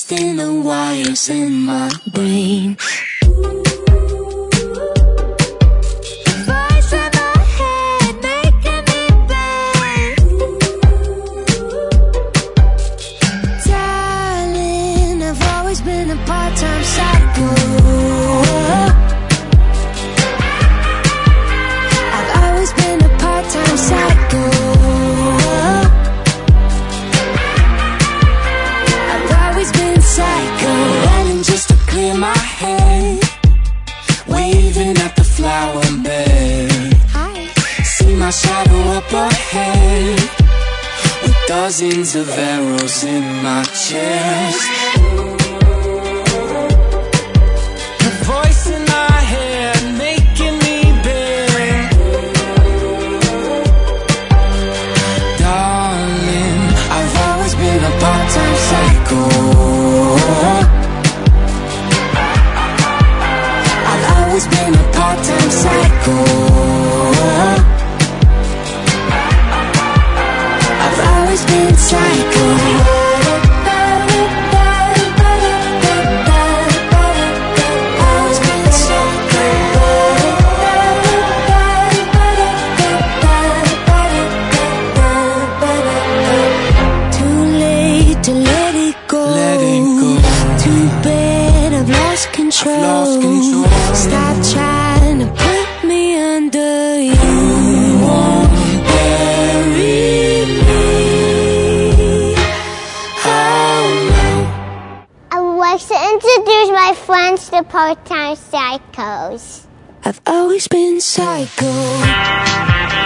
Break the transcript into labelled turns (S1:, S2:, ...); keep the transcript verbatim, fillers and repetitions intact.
S1: twisting the wires in my brain. Voice in my head making me bang. Darling, I've always been a part-time psycho. I've always been a part-time psycho. Psycho, running just to clear my head, waving at the flower bed. Hi. See my shadow up ahead, with dozens of arrows in my chest. The voice in my head making me bend. Darling, I've always been a part-time psycho. Been a part-time psycho. I've always been psycho. Always been psycho. Too late to let it go. Let it go. Too bad I've lost control. I've lost control. Stop trying to put me under. You won't bury me. Oh no.
S2: I would like to introduce my friends to part-time psychos.
S1: I've always been psycho.